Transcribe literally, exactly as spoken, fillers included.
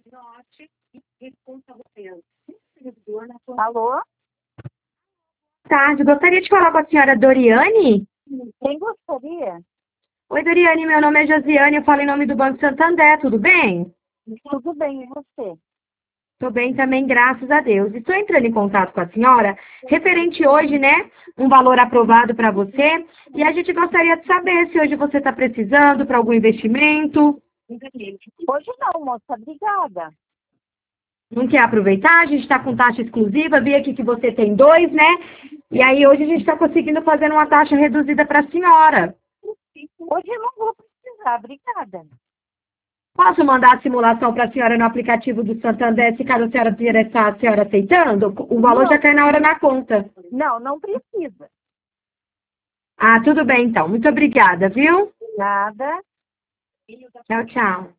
Alô? Tarde, gostaria de falar com a senhora Doriane? Quem gostaria? Oi, Doriane, meu nome é Josiane, eu falo em nome do Banco Santander, tudo bem? Tudo bem, e você? Tô bem também, graças a Deus. Estou entrando em contato com a senhora, referente hoje, né, um valor aprovado para você, e a gente gostaria de saber se hoje você está precisando para algum investimento. Hoje não, moça, obrigada. Não quer aproveitar? A gente está com taxa exclusiva, vi aqui que você tem dois, né? E aí hoje a gente está conseguindo fazer uma taxa reduzida para a senhora. Hoje eu não vou precisar, obrigada. Posso mandar a simulação para a senhora no aplicativo do Santander, se caso a senhora interessar, a senhora aceitando? O valor Não. já cai na hora na conta. Não, não precisa. Ah, tudo bem então. Muito obrigada, viu? Nada. Tchau, tchau.